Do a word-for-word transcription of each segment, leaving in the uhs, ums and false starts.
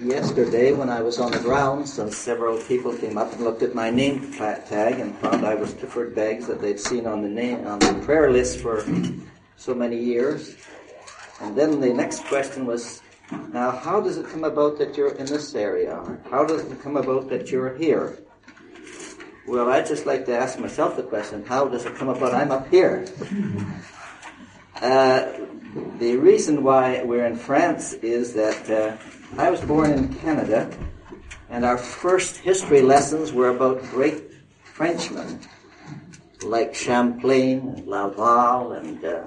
yesterday when I was on the grounds, and several people came up and looked at my name tag and found I was Clifford Beggs, that they'd seen on the name on the prayer list for so many years. And then the next question was, now how does it come about that you're in this area? How does it come about that you're here? Well, I'd just like to ask myself the question, how does it come about I'm up here? Uh, the reason why we're in France is that uh, I was born in Canada, and our first history lessons were about great Frenchmen, like Champlain and Laval and uh,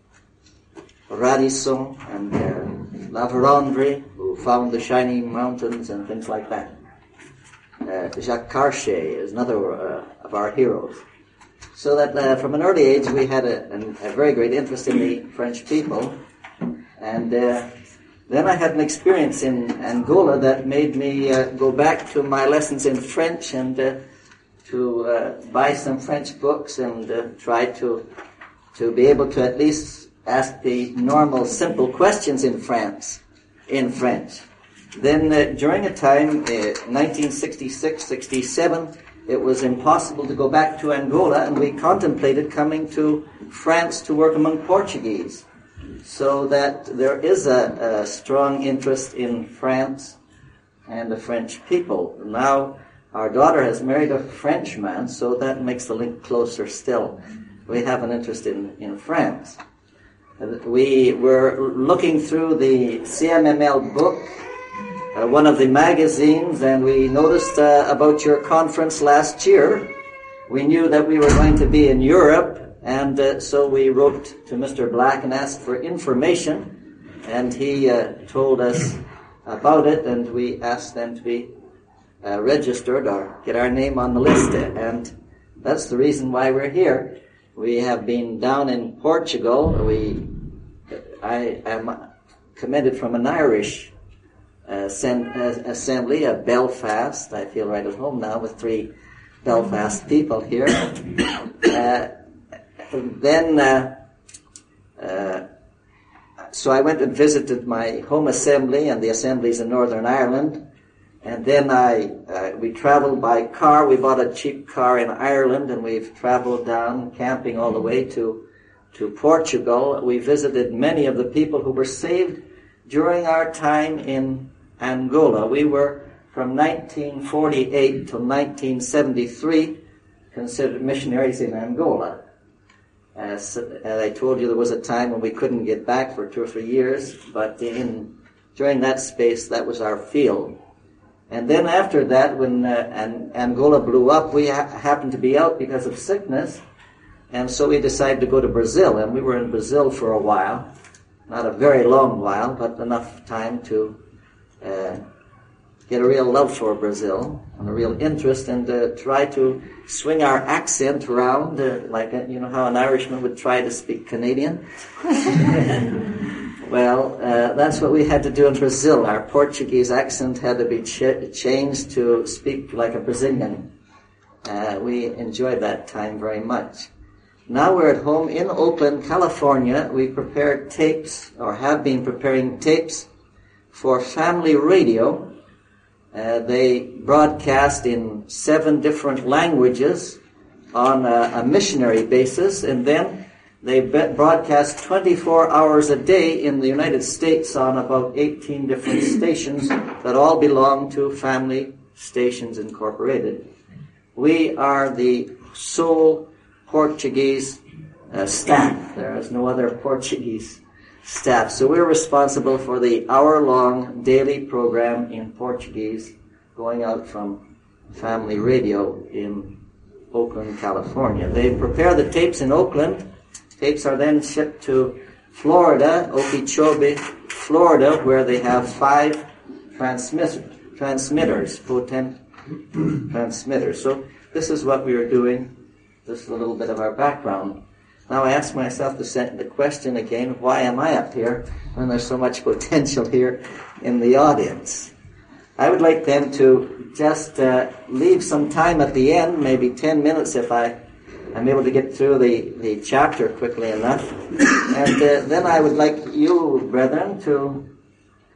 Radisson and uh, La Vérendrye, who found the Shining Mountains and things like that. Uh, Jacques Cartier is another uh, of our heroes. So that uh, from an early age we had a, a, a very great interest in the French people. And uh, then I had an experience in Angola that made me uh, go back to my lessons in French and uh, to uh, buy some French books and uh, try to to be able to at least ask the normal simple questions in France, in French. Then uh, during a time, uh, nineteen sixty-six sixty-seven, it was impossible to go back to Angola, and we contemplated coming to France to work among Portuguese. So that there is a, a strong interest in France and the French people. Now, our daughter has married a Frenchman, so that makes the link closer still. We have an interest in, in France. We were looking through the C M M L book, uh, one of the magazines, and we noticed uh, about your conference last year. We knew that we were going to be in Europe, and uh, so we wrote to Mister Black and asked for information, and he uh, told us about it, and we asked them to be uh, registered or get our name on the list, and that's the reason why we're here. We have been down in Portugal. We, I am commended from an Irish uh, sen- uh, assembly of Belfast. I feel right at home now with three Belfast people here. Uh, then, uh, uh, so I went and visited my home assembly and the assemblies in Northern Ireland. And then I, uh, we traveled by car. We bought a cheap car in Ireland, and we've traveled down camping all the way to, to Portugal. We visited many of the people who were saved during our time in Angola. We were from nineteen forty-eight to nineteen seventy-three considered missionaries in Angola. As, as I told you, there was a time when we couldn't get back for two or three years, but in during that space, that was our field. And then after that, when uh, An- Angola blew up, we ha- happened to be out because of sickness, and so we decided to go to Brazil, and we were in Brazil for a while, not a very long while, but enough time to uh, get a real love for Brazil and a real interest, and uh, try to swing our accent around, uh, like uh, you know how an Irishman would try to speak Canadian. Well, uh, that's what we had to do in Brazil. Our Portuguese accent had to be ch- changed to speak like a Brazilian. Uh, we enjoyed that time very much. Now we're at home in Oakland, California. We prepared tapes, or have been preparing tapes, for Family Radio. Uh, they broadcast in seven different languages on a, a missionary basis, and then they broadcast twenty-four hours a day in the United States on about eighteen different stations that all belong to Family Stations Incorporated. We are the sole Portuguese uh, staff. There is no other Portuguese staff. So we're responsible for the hour-long daily program in Portuguese going out from Family Radio in Oakland, California. They prepare the tapes in Oakland. Tapes are then shipped to Florida, Okeechobee, Florida, where they have five transmitter, transmitters, potent transmitters. So this is what we are doing. This is a little bit of our background. Now I ask myself the, the question again, why am I up here when there's so much potential here in the audience? I would like then to just uh, leave some time at the end, maybe ten minutes if I I'm able to get through the, the chapter quickly enough. And uh, then I would like you, brethren, to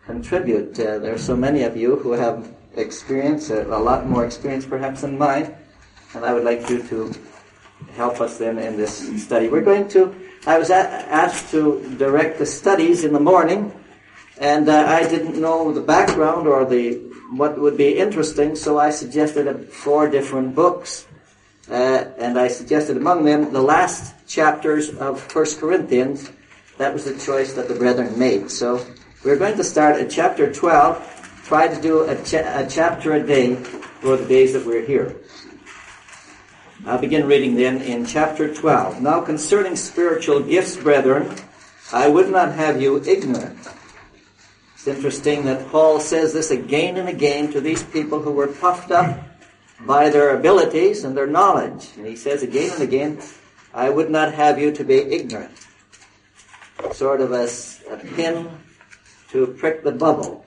contribute. Uh, there are so many of you who have experience, uh, a lot more experience perhaps than mine, and I would like you to help us then in this study. We're going to, I was a- asked to direct the studies in the morning, and uh, I didn't know the background or the what would be interesting, so I suggested uh, four different books. Uh, and I suggested among them the last chapters of First Corinthians. That was the choice that the brethren made. So we're going to start at chapter twelve, try to do a, cha- a chapter a day for the days that we're here. I'll begin reading then in chapter twelve. Now concerning spiritual gifts, brethren, I would not have you ignorant. It's interesting that Paul says this again and again to these people who were puffed up by their abilities and their knowledge. And he says again and again, I would not have you to be ignorant. Sort of a, a pin to prick the bubble.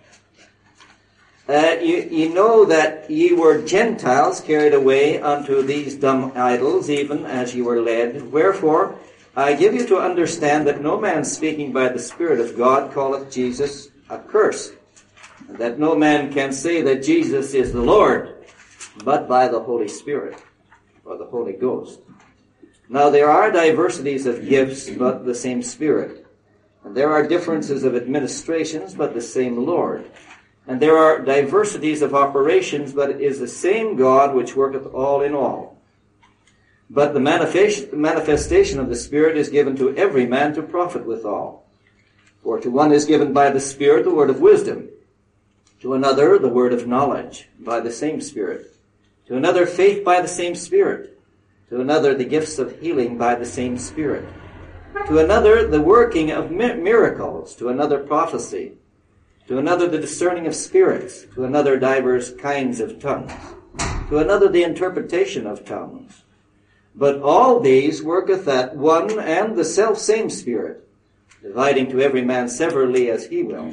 Uh, you, you know that ye were Gentiles carried away unto these dumb idols, even as ye were led. Wherefore, I give you to understand that no man speaking by the Spirit of God calleth Jesus accursed, and that no man can say that Jesus is the Lord, but by the Holy Spirit, or the Holy Ghost. Now there are diversities of gifts, but the same Spirit. And there are differences of administrations, but the same Lord. And there are diversities of operations, but it is the same God which worketh all in all. But the manifest- manifestation of the Spirit is given to every man to profit withal. For to one is given by the Spirit the word of wisdom, to another the word of knowledge by the same Spirit, to another faith by the same Spirit, to another the gifts of healing by the same Spirit, to another the working of mi- miracles, to another prophecy, to another the discerning of spirits, to another divers kinds of tongues, to another the interpretation of tongues. But all these worketh that one and the selfsame Spirit, dividing to every man severally as he will.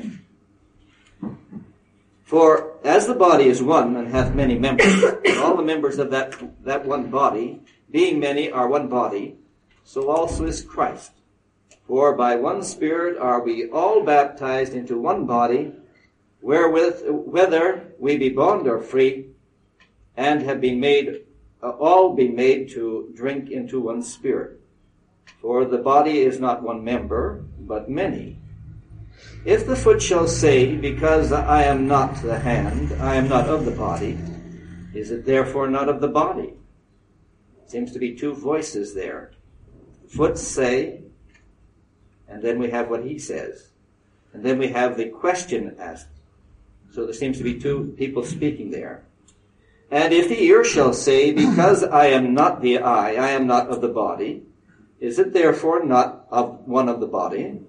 For as the body is one and hath many members, and all the members of that, that one body, being many, are one body, so also is Christ. For by one Spirit are we all baptized into one body, wherewith, whether we be bond or free, and have been made, uh, all be made to drink into one Spirit. For the body is not one member, but many. If the foot shall say, because I am not the hand, I am not of the body, is it therefore not of the body? Seems to be two voices there. Foot say, and then we have what he says. And then we have the question asked. So there seems to be two people speaking there. And if the ear shall say, because I am not the eye, I am not of the body, is it therefore not of one of the body?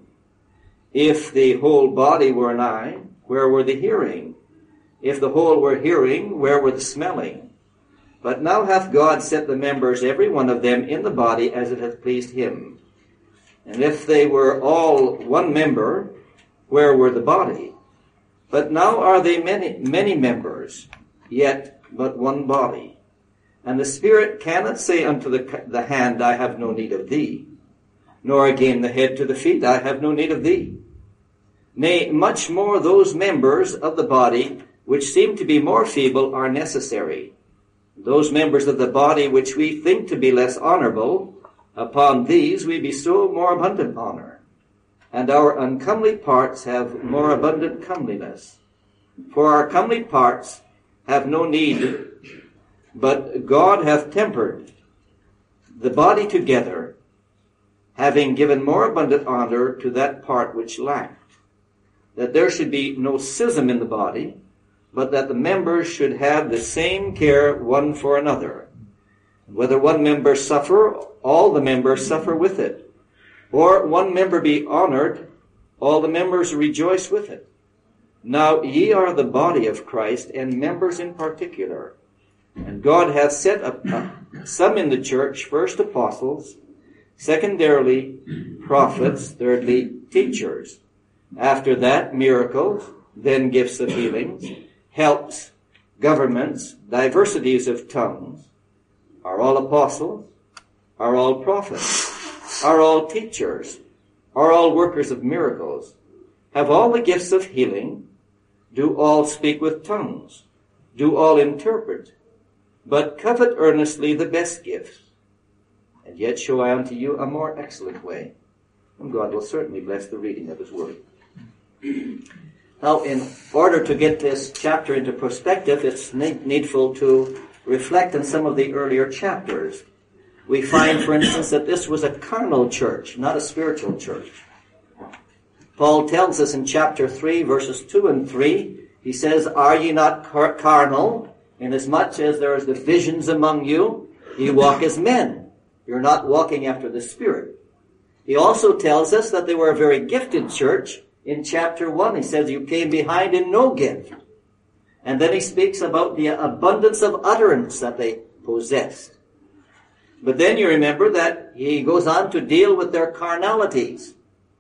If the whole body were an eye, where were the hearing? If the whole were hearing, where were the smelling? But now hath God set the members, every one of them, in the body as it hath pleased him. And if they were all one member, where were the body? But now are they many, many members, yet but one body. And the Spirit cannot say unto the, the hand, I have no need of thee, nor again the head to the feet, I have no need of thee. Nay, much more those members of the body which seem to be more feeble are necessary. Those members of the body which we think to be less honorable, upon these we bestow more abundant honor, and our uncomely parts have more abundant comeliness. For our comely parts have no need, but God hath tempered the body together, having given more abundant honor to that part which lacked, that there should be no schism in the body, but that the members should have the same care one for another. Whether one member suffer, all the members suffer with it. Or one member be honored, all the members rejoice with it. Now ye are the body of Christ, and members in particular. And God hath set up uh, some in the church, first apostles, secondarily prophets, thirdly teachers. After that, miracles, then gifts of healings, helps, governments, diversities of tongues. Are all apostles? Are all prophets? Are all teachers? Are all workers of miracles? Have all the gifts of healing? Do all speak with tongues? Do all interpret? But covet earnestly the best gifts. And yet show I unto you a more excellent way. And God will certainly bless the reading of his word. Now, in order to get this chapter into perspective, it's needful to reflect on some of the earlier chapters. We find, for instance, that this was a carnal church, not a spiritual church. Paul tells us in chapter three, verses two and three, he says, Are ye not car- carnal, inasmuch as there is divisions among you? Ye walk as men. You're not walking after the Spirit. He also tells us that they were a very gifted church. In chapter one, he says, You came behind in no gift. And then he speaks about the abundance of utterance that they possessed. But then you remember that he goes on to deal with their carnalities.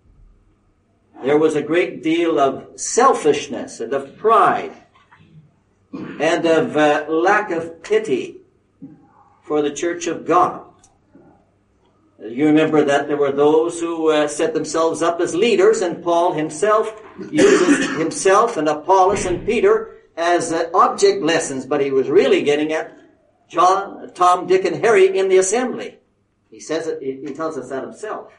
There was a great deal of selfishness and of pride and of uh, lack of pity for the church of God. You remember that there were those who uh, set themselves up as leaders, and Paul himself uses himself and Apollos and Peter as uh, object lessons, but he was really getting at John, Tom, Dick, and Harry in the assembly. He says it, he tells us that himself.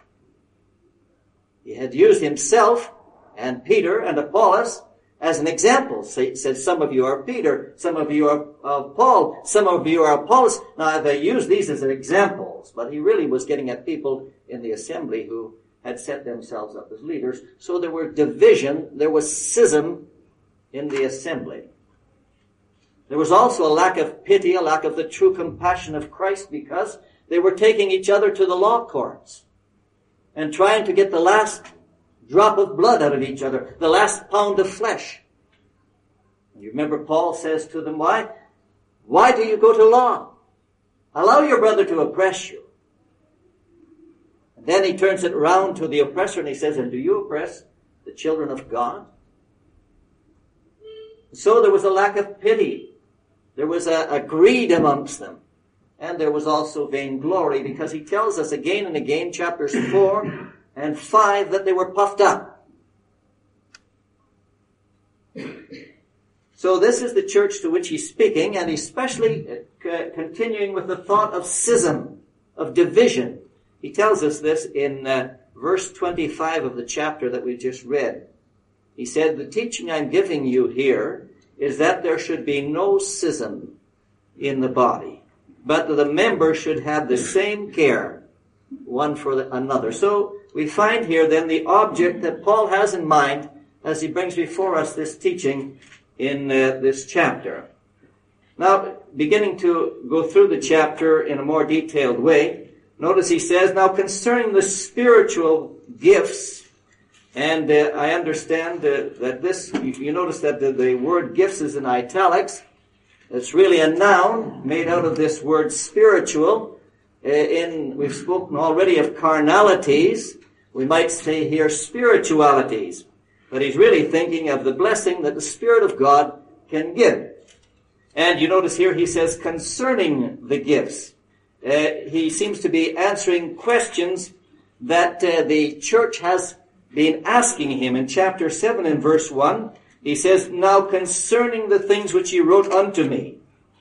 He had used himself and Peter and Apollos as an example. So he said, some of you are Peter, some of you are uh, Paul, some of you are Apollos. Now, they used these as examples, but he really was getting at people in the assembly who had set themselves up as leaders. So there were division, there was schism in the assembly. There was also a lack of pity, a lack of the true compassion of Christ, because they were taking each other to the law courts and trying to get the last drop of blood out of each other, the last pound of flesh. You remember Paul says to them, why? Why do you go to law? Allow your brother to oppress you. And then he turns it round to the oppressor and he says, and do you oppress the children of God? So there was a lack of pity. There was a, a greed amongst them. And there was also vainglory, because he tells us again and again, chapters four and five, that they were puffed up. So this is the church to which he's speaking, and especially uh, continuing with the thought of schism, of division. He tells us this in uh, verse twenty-five of the chapter that we just read. He said, the teaching I'm giving you here is that there should be no schism in the body, but the members should have the same care, one for the, another. So we find here then the object that Paul has in mind as he brings before us this teaching in uh, this chapter. Now, beginning to go through the chapter in a more detailed way, notice he says, now concerning the spiritual gifts, and uh, I understand uh, that this, you, you notice that the, the word gifts is in italics. It's really a noun made out of this word spiritual. Uh, in we've spoken already of carnalities. We might say here spiritualities. But he's really thinking of the blessing that the Spirit of God can give. And you notice here he says concerning the gifts. Uh, he seems to be answering questions that uh, the church has been asking him. In chapter seven and verse one, he says, now concerning the things which he wrote unto me.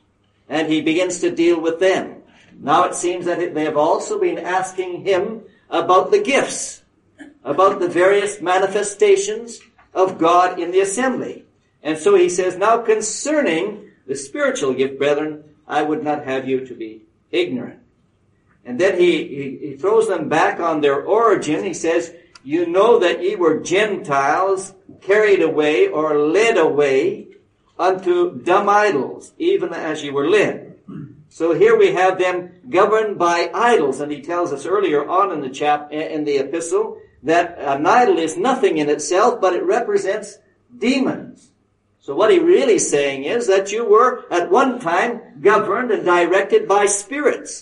And he begins to deal with them. Now it seems that they have also been asking him about the gifts, about the various manifestations of God in the assembly. And so he says, now concerning the spiritual gift, brethren, I would not have you to be ignorant. And then he, he, he throws them back on their origin. He says, you know that ye were Gentiles, carried away or led away unto dumb idols, even as ye were led. So here we have them governed by idols, and he tells us earlier on in the chap in the epistle that an idol is nothing in itself, but it represents demons. So what he really is saying is that you were at one time governed and directed by spirits.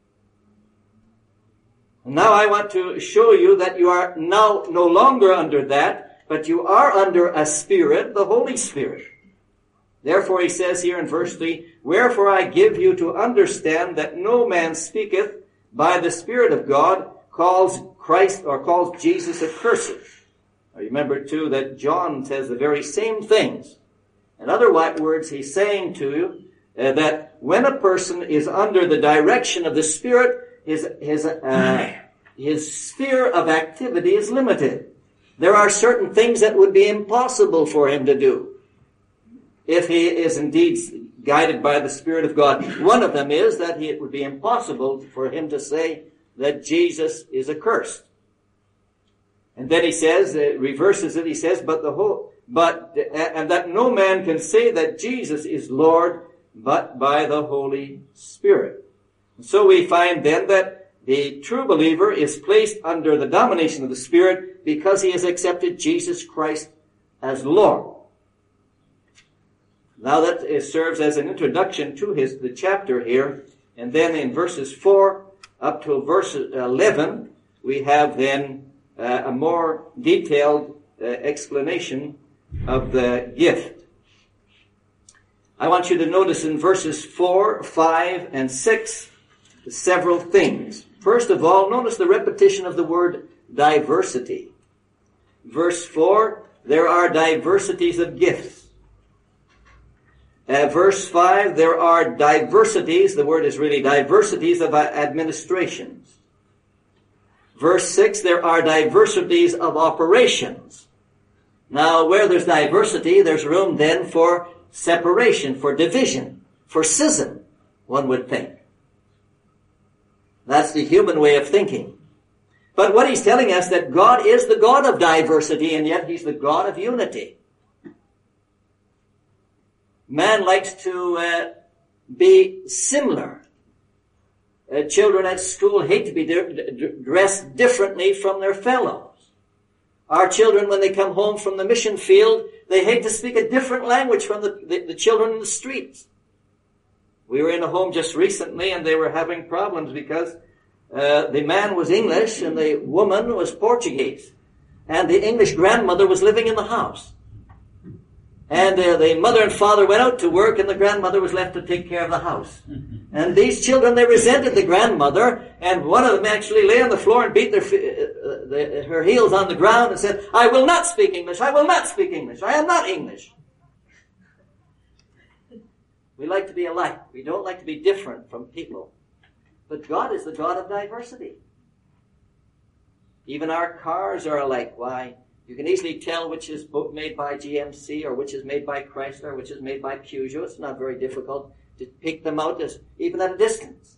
Now I want to show you that you are now no longer under that, but you are under a spirit, the Holy Spirit. Therefore he says here in verse three, wherefore I give you to understand that no man speaketh by the Spirit of God calls Christ or calls Jesus accursed. Remember, too, that John says the very same things. In other words, he's saying to you uh, that when a person is under the direction of the Spirit, his, his, uh, his sphere of activity is limited. There are certain things that would be impossible for him to do if he is indeed guided by the Spirit of God. One of them is that he, it would be impossible for him to say that Jesus is accursed. And then he says, uh, reverses it, he says, but the whole, but, uh, and that no man can say that Jesus is Lord, but by the Holy Spirit. And so we find then that the true believer is placed under the domination of the Spirit because he has accepted Jesus Christ as Lord. Now that is, serves as an introduction to his, the chapter here. And then in verses four up to verse eleven, we have then Uh, a more detailed uh, explanation of the gift. I want you to notice in verses four, five, and six several things. First of all, notice the repetition of the word diversity. Verse four, there are diversities of gifts. Uh, verse five, there are diversities, the word is really diversities of administrations. Verse six, there are diversities of operations. Now, where there's diversity, there's room then for separation, for division, for schism, one would think. That's the human way of thinking. But what he's telling us that God is the God of diversity, and yet he's the God of unity. Man likes to uh, be similar. Uh, children at school hate to be di- d- dressed differently from their fellows. Our children, when they come home from the mission field, they hate to speak a different language from the, the, the children in the streets. We were in a home just recently, and they were having problems because uh, the man was English and the woman was Portuguese. And the English grandmother was living in the house. And uh, the mother and father went out to work, and the grandmother was left to take care of the house. And these children, they resented the grandmother, and one of them actually lay on the floor and beat their, uh, the, her heels on the ground and said, I will not speak English, I will not speak English, I am not English. We like to be alike. We don't like to be different from people. But God is the God of diversity. Even our cars are alike. Why? You can easily tell which is made by G M C or which is made by Chrysler, which is made by Peugeot. It's not very difficult to pick them out as, even at a distance.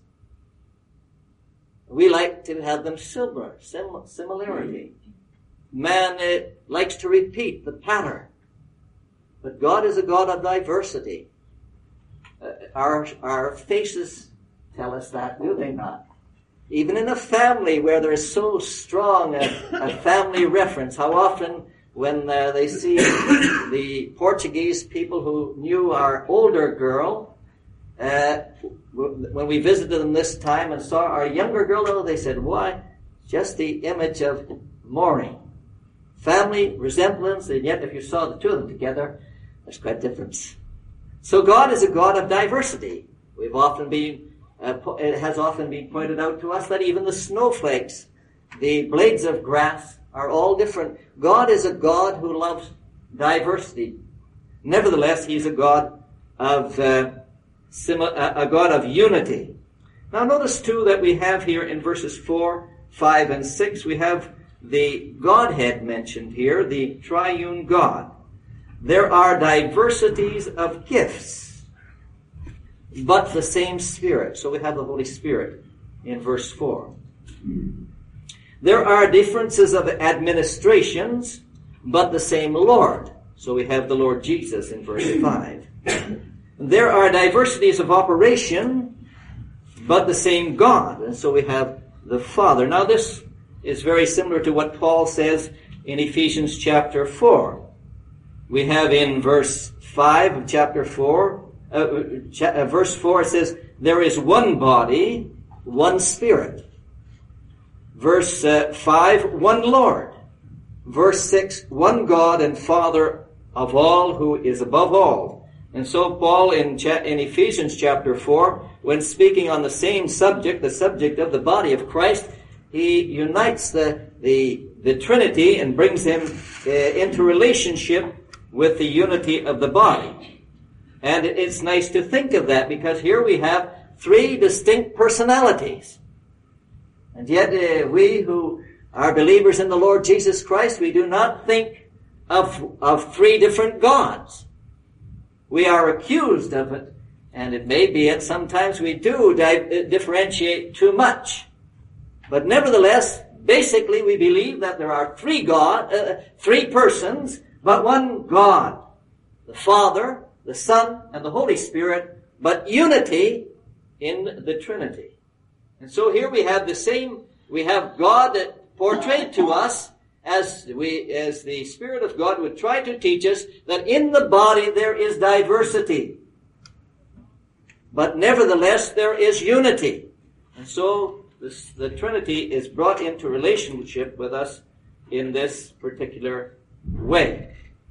We like to have them similar, sim- similarity. Man uh, likes to repeat the pattern. But God is a God of diversity. Uh, our, our faces tell us that, do they not? Even in a family where there is so strong a, a family reference, how often when uh, they see the Portuguese people who knew our older girl, uh, when we visited them this time and saw our younger girl, they said, why? Just the image of Maureen. Family resemblance, and yet if you saw the two of them together, there's quite a difference. So God is a God of diversity. We've often been Uh, it has often been pointed out to us that even the snowflakes, the blades of grass, are all different. God is a God who loves diversity. Nevertheless, he's a God of uh, sim- a God of unity. Now, notice too that we have here in verses four, five, and six, we have the Godhead mentioned here, the triune God. There are diversities of gifts, but the same Spirit. So we have the Holy Spirit in verse four. There are differences of administrations, but the same Lord. So we have the Lord Jesus in verse five. There are diversities of operation, but the same God. And so we have the Father. Now this is very similar to what Paul says in Ephesians chapter four. We have in verse five of chapter four, Uh, uh, verse four, it says, there is one body, one Spirit. Verse uh, five, one Lord. Verse six, one God and Father of all, who is above all. And so Paul in, cha- in Ephesians chapter four, when speaking on the same subject, the subject of the body of Christ, he unites the, the the Trinity and brings him uh, into relationship with the unity of the body. And it's nice to think of that, because here we have three distinct personalities. And yet uh, we who are believers in the Lord Jesus Christ, we do not think of, of three different gods. We are accused of it, and it may be that sometimes we do di- differentiate too much. But nevertheless, basically we believe that there are three God, uh, three persons, but one God. The Father, the Son, and the Holy Spirit, but unity in the Trinity. And so here we have the same, we have God portrayed to us as we, as the Spirit of God would try to teach us that in the body there is diversity. But nevertheless there is unity. And so this, the Trinity is brought into relationship with us in this particular way.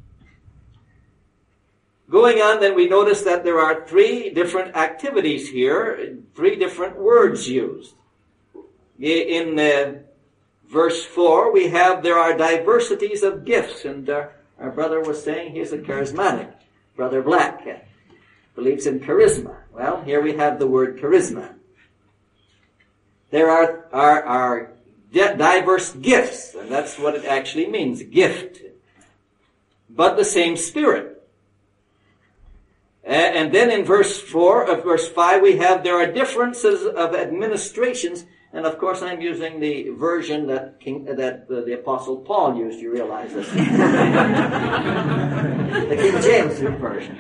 Going on, then we notice that there are three different activities here, three different words used. In uh, verse four, we have, there are diversities of gifts, and uh, our brother was saying he's a charismatic. Brother Black uh, believes in charisma. Well, here we have the word charisma. There are, are, are diverse gifts, and that's what it actually means, gift. But the same Spirit. And then in verse four of verse five, we have, there are differences of administrations. And of course, I'm using the version that King, that uh, the Apostle Paul used. You realize this. The King James version.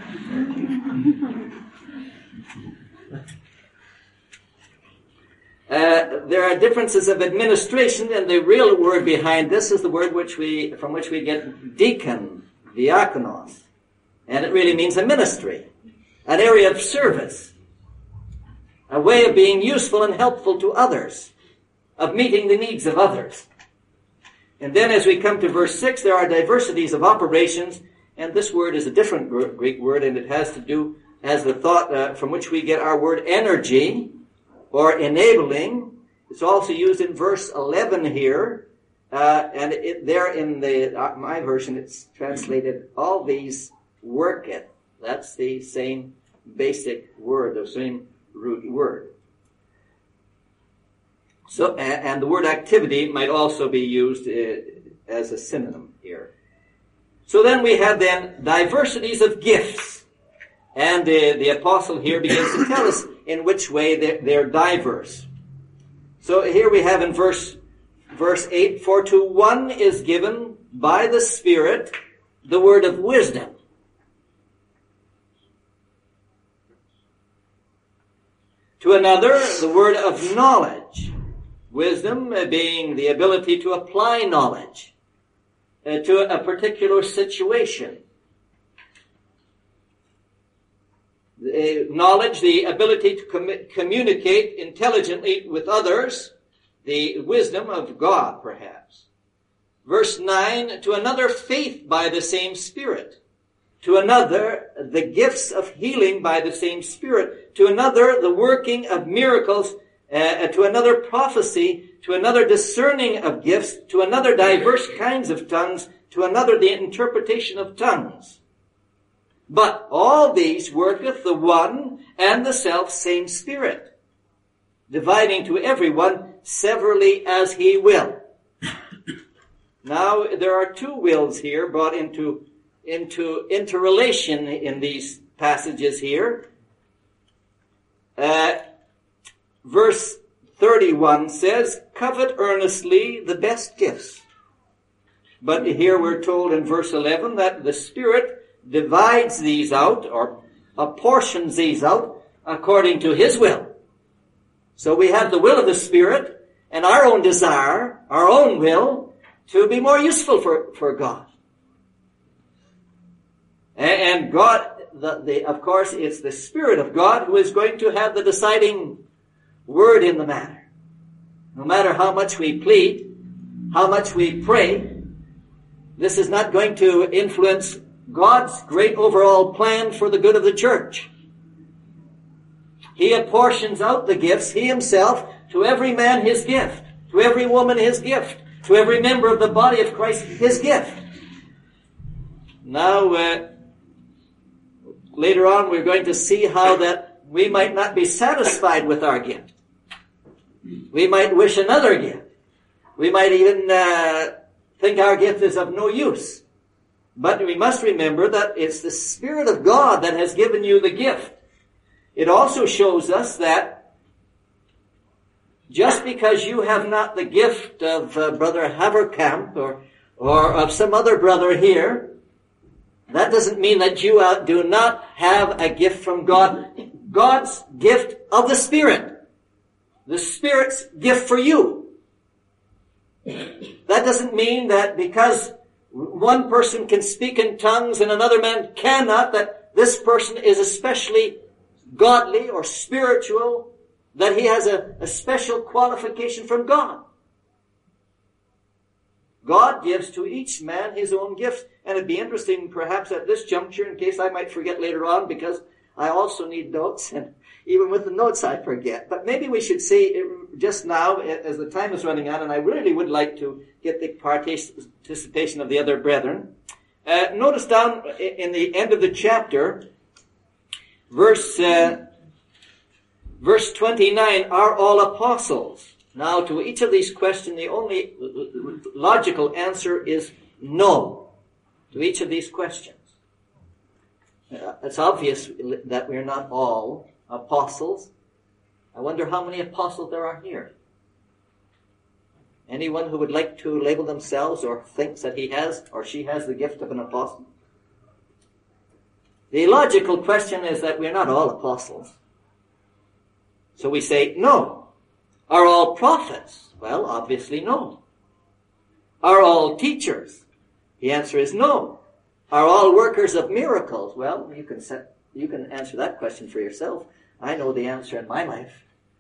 Uh, there are differences of administration, and the real word behind this is the word which we, from which we get deacon, diakonos. And it really means a ministry, an area of service, a way of being useful and helpful to others, of meeting the needs of others. And then as we come to verse six, there are diversities of operations, and this word is a different Greek word, and it has to do as the thought uh, from which we get our word energy, or enabling. It's also used in verse eleven here, uh, and it, there in the uh, my version it's translated, all these worketh. That's the same basic word, the same root word. So, and, and the word activity might also be used uh, as a synonym here. So then we have then diversities of gifts. And uh, the apostle here begins to tell us in which way they're, they're diverse. So here we have in verse, verse eight, for to one is given by the Spirit the word of wisdom. To another, the word of knowledge. Wisdom being the ability to apply knowledge uh, to a particular situation. The knowledge, the ability to com- communicate intelligently with others. The wisdom of God, perhaps. Verse nine, to another, faith by the same Spirit. To another, the gifts of healing by the same Spirit. To another, the working of miracles. Uh, to another, prophecy. To another, discerning of gifts. To another, diverse kinds of tongues. To another, the interpretation of tongues. But all these worketh the one and the self same Spirit, dividing to everyone severally as he will. Now, there are two wills here brought into into interrelation in these passages here. Uh, verse thirty-one says, covet earnestly the best gifts. But here we're told in verse eleven that the Spirit divides these out, or apportions these out, according to His will. So we have the will of the Spirit, and our own desire, our own will, to be more useful for, for God. And God, the, the, of course, it's the Spirit of God who is going to have the deciding word in the matter. No matter how much we plead, how much we pray, this is not going to influence God's great overall plan for the good of the church. He apportions out the gifts, He Himself, to every man his gift, to every woman his gift, to every member of the body of Christ his gift. Now, uh, later on we're going to see how that we might not be satisfied with our gift. We might wish another gift. We might even uh, think our gift is of no use. But we must remember that it's the Spirit of God that has given you the gift. It also shows us that just because you have not the gift of uh, Brother Haverkamp or, or of some other brother here, that doesn't mean that you uh, do not have a gift from God. God's gift of the Spirit. The Spirit's gift for you. That doesn't mean that because one person can speak in tongues and another man cannot, that this person is especially godly or spiritual, that he has a, a special qualification from God. God gives to each man his own gifts. And it'd be interesting perhaps at this juncture, in case I might forget later on, because I also need notes, and even with the notes I forget. But maybe we should say just now, as the time is running out, and I really would like to get the participation of the other brethren. Uh, notice down in the end of the chapter, verse uh, verse twenty-nine, are all apostles? Now, to each of these questions, the only logical answer is no. To each of these questions. Uh, it's obvious that we're not all apostles. I wonder how many apostles there are here. Anyone who would like to label themselves or thinks that he has or she has the gift of an apostle? The logical question is that we're not all apostles. So we say no. Are all prophets? Well, obviously no. Are all teachers? The answer is no. Are all workers of miracles? Well, you can set, you can answer that question for yourself. I know the answer in my life.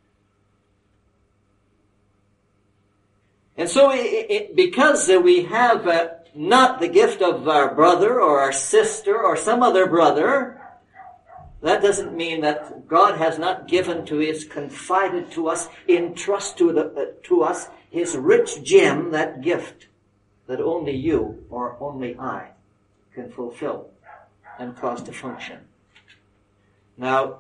And so, it, it, because uh, we have uh, not the gift of our brother or our sister or some other brother, that doesn't mean that God has not given to us, confided to us, entrust to, the, uh, to us his rich gem, that gift that only you or only I can fulfill and cause to function. Now,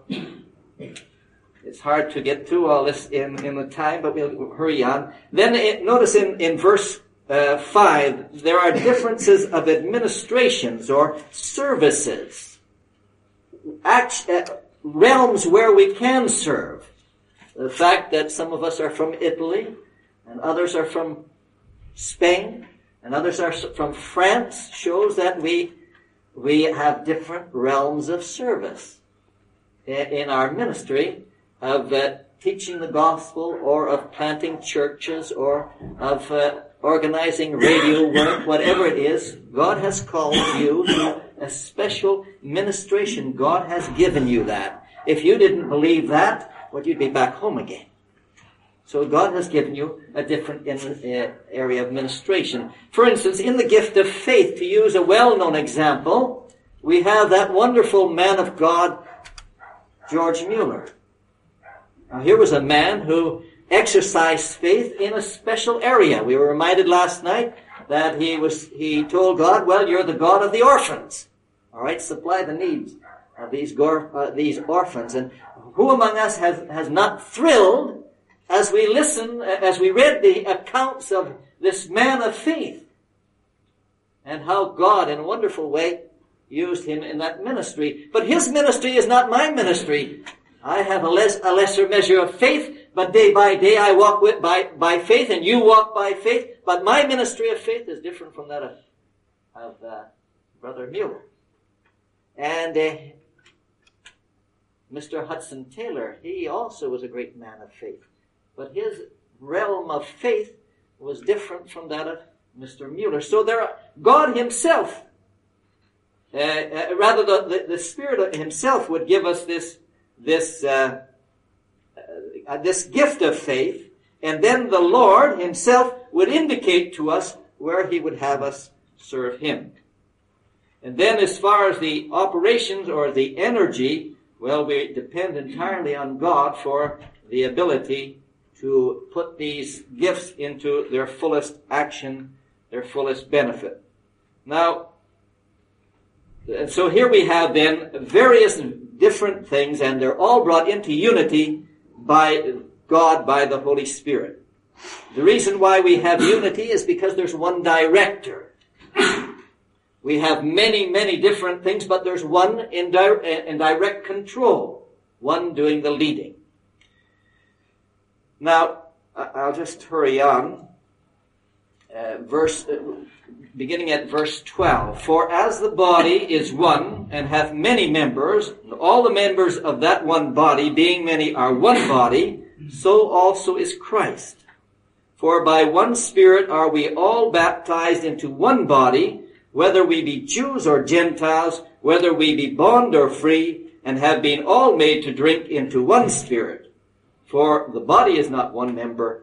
it's hard to get through all this in, in the time, but we'll hurry on. Then it, notice in, in verse uh, five, there are differences of administrations or services. Act, uh, realms where we can serve. The fact that some of us are from Italy and others are from Spain and others are from France shows that we we have different realms of service in, in our ministry of uh, teaching the gospel or of planting churches or of uh, organizing radio work, whatever it is. God has called you to a special ministration. God has given you that. If you didn't believe that, well, you'd be back home again. So God has given you a different in, uh, area of ministration. For instance, in the gift of faith, to use a well-known example, we have that wonderful man of God, George Mueller. Now, here was a man who exercised faith in a special area. We were reminded last night that he was he told God, well, you're the God of the orphans. All right, supply the needs of these, go- uh, these orphans. And who among us has, has not thrilled as we listen, as we read the accounts of this man of faith and how God in a wonderful way used him in that ministry. But his ministry is not my ministry. I have a, less, a lesser measure of faith, but day by day I walk with, by, by faith and you walk by faith. But my ministry of faith is different from that of, of uh, Brother Mueller. And uh, Mister Hudson Taylor, he also was a great man of faith. But his realm of faith was different from that of Mister Mueller. So there are, God himself, uh, uh, rather the, the, the Spirit himself would give us this, this, uh, uh, this gift of faith, and then the Lord himself would indicate to us where he would have us serve him. And then as far as the operations or the energy, well, we depend entirely on God for the ability to put these gifts into their fullest action, their fullest benefit. Now, and so here we have then various different things, and they're all brought into unity by God, by the Holy Spirit. The reason why we have unity is because there's one director. We have many, many different things, but there's one in, di- in direct control, one doing the leading. Now, I'll just hurry on. Uh, verse, uh, beginning at verse twelve. For as the body is one, and hath many members, and all the members of that one body, being many, are one body, so also is Christ. For by one Spirit are we all baptized into one body, whether we be Jews or Gentiles, whether we be bond or free, and have been all made to drink into one Spirit. For the body is not one member,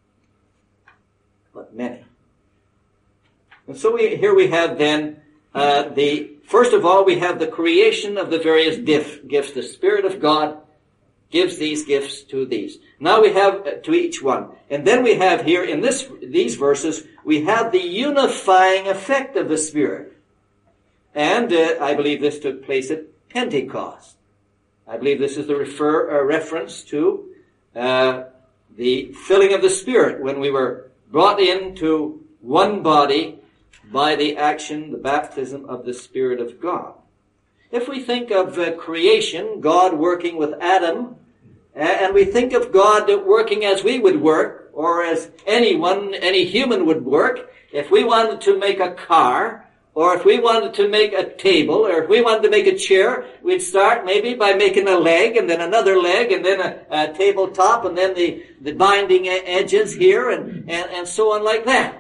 but many. And so we, here we have then uh, the, first of all, we have the creation of the various diff, gifts. The Spirit of God gives these gifts to these. Now we have uh, to each one. And then we have here in this these verses, we have the unifying effect of the Spirit. And uh, I believe this took place at Pentecost. I believe this is the refer, uh, reference to uh, the filling of the Spirit when we were brought into one body by the action, the baptism of the Spirit of God. If we think of uh, creation, God working with Adam, and we think of God working as we would work, or as anyone, any human would work, if we wanted to make a car, or if we wanted to make a table, or if we wanted to make a chair, we'd start maybe by making a leg, and then another leg, and then a, a tabletop, and then the, the binding edges here, and, and, and so on like that.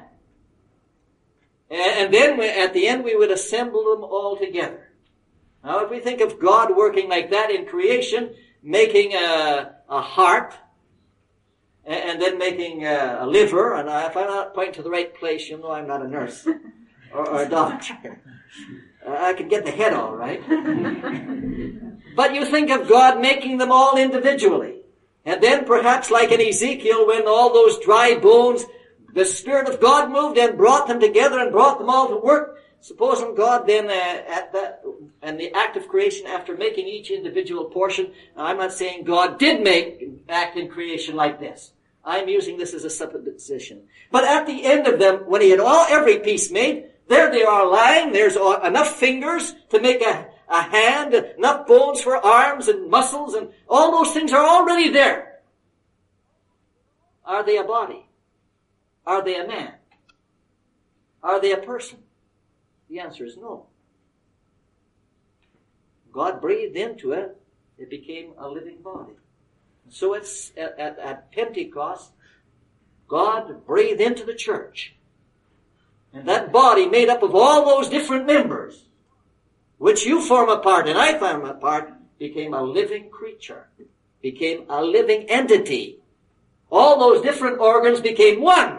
And then we, at the end we would assemble them all together. Now if we think of God working like that in creation, making a, a heart, and then making a, a liver, and if I'm not pointing to the right place, you'll know I'm not a nurse or, or a doctor. I could get the head all right. But you think of God making them all individually. And then perhaps like in Ezekiel, when all those dry bones, the Spirit of God moved and brought them together and brought them all to work. Supposing God then, uh, at that, and the act of creation, after making each individual portion, I'm not saying God did make act in creation like this. I'm using this as a supposition. But at the end of them, when he had all every piece made, there they are lying. There's enough fingers to make a, a hand, enough bones for arms and muscles, and all those things are already there. Are they a body? Are they a man? Are they a person? The answer is no. God breathed into it. It became a living body. So it's at, at, at Pentecost, God breathed into the church. And that body made up of all those different members, which you form a part and I form a part, became a living creature, became a living entity. All those different organs became one.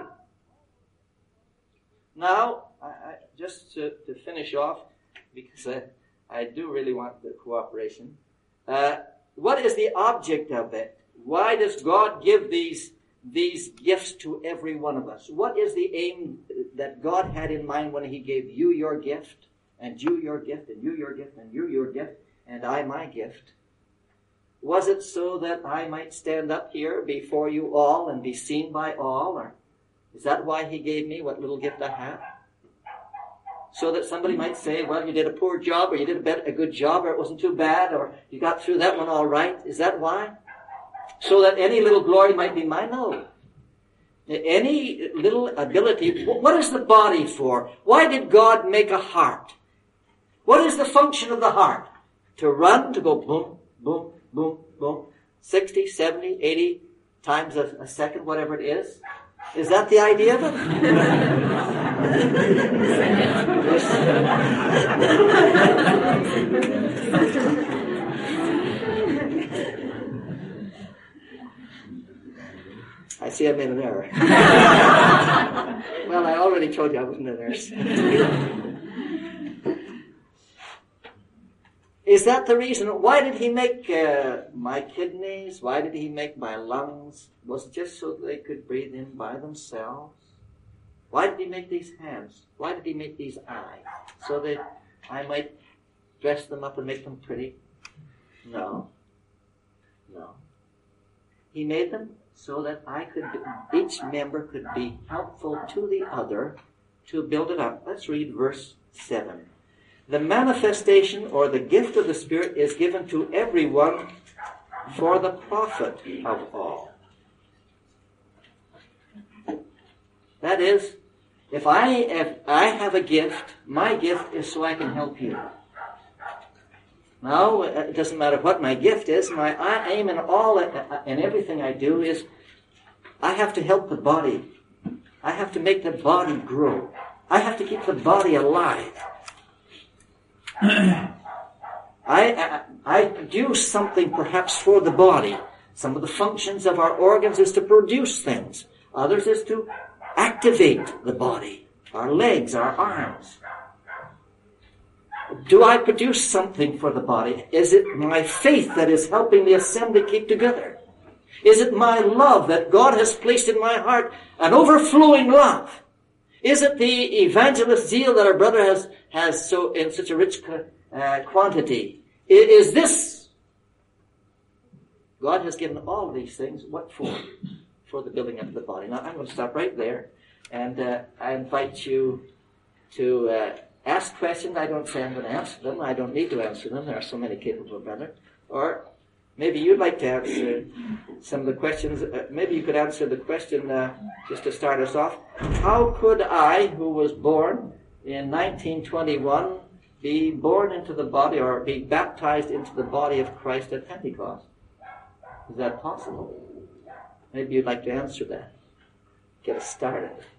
Now, I, I, just to, to finish off, because I, I do really want the cooperation, uh, what is the object of it? Why does God give these these gifts to every one of us? What is the aim that God had in mind when he gave you your gift, and you your gift, and you your gift, and you your gift, and I my gift? Was it so that I might stand up here before you all and be seen by all? Or is that why he gave me what little gift I have? So that somebody might say, well, you did a poor job, or you did a, bit, a good job, or it wasn't too bad, or you got through that one all right. Is that why? So that any little glory might be mine? No. Any little ability. What is the body for? Why did God make a heart? What is the function of the heart? To run, to go boom, boom, boom, boom, sixty, seventy, eighty times a, a second, whatever it is? Is that the idea of it? I see I'm in an error. Well, I already told you I wasn't a nurse. Is that the reason? Why did he make uh, my kidneys? Why did he make my lungs? Was it just so they could breathe in by themselves? Why did he make these hands? Why did he make these eyes? So that I might dress them up and make them pretty? No. No. He made them so that I could, each member could be helpful to the other to build it up. Let's read verse seven. The manifestation or the gift of the Spirit is given to everyone for the profit of all. That is, if I if I have a gift, my gift is so I can help you. Now, it doesn't matter what my gift is. My aim in all and everything I do is I have to help the body. I have to make the body grow. I have to keep the body alive. I, I, I do something perhaps for the body. Some of the functions of our organs is to produce things. Others is to activate the body. Our legs, our arms. Do I produce something for the body? Is it my faith that is helping the assembly keep together? Is it my love that God has placed in my heart, an overflowing love? Is it the evangelist zeal that our brother has, has so in such a rich uh, quantity? Is this? God has given all of these things. What for? For the building up of the body. Now, I'm going to stop right there, and uh, I invite you to uh, ask questions. I don't say I'm going to answer them. I don't need to answer them. There are so many capable brothers. Or maybe you'd like to answer some of the questions. Uh, maybe you could answer the question, uh, just to start us off. How could I, who was born in nineteen twenty-one, be born into the body or be baptized into the body of Christ at Pentecost? Is that possible? Maybe you'd like to answer that. Get us started.